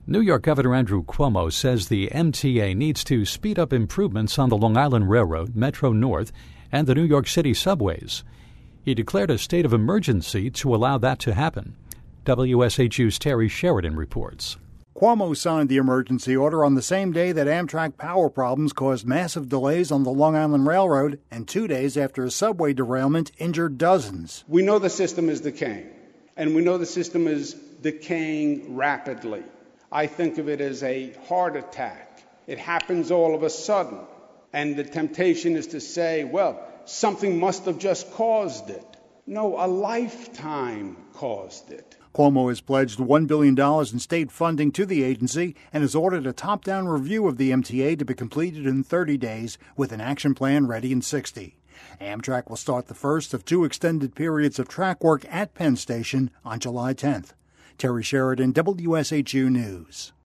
New York Governor Andrew Cuomo says the MTA needs to speed up improvements on the Long Island Railroad, Metro North, and the New York City subways. He declared a state of emergency to allow that to happen. WSHU's Terry Sheridan reports. Cuomo signed the emergency order on the same day that Amtrak power problems caused massive delays on the Long Island Railroad and 2 days after a subway derailment injured dozens. We know the system is decaying, and we know the system is decaying rapidly. I think of it as a heart attack. It happens all of a sudden, and the temptation is to say, well, something must have just caused it. No, a lifetime caused it. Cuomo has pledged $1 billion in state funding to the agency and has ordered a top-down review of the MTA to be completed in 30 days with an action plan ready in 60. Amtrak will start the first of 2 extended periods of track work at Penn Station on July 10th. Terry Sheridan, WSHU News.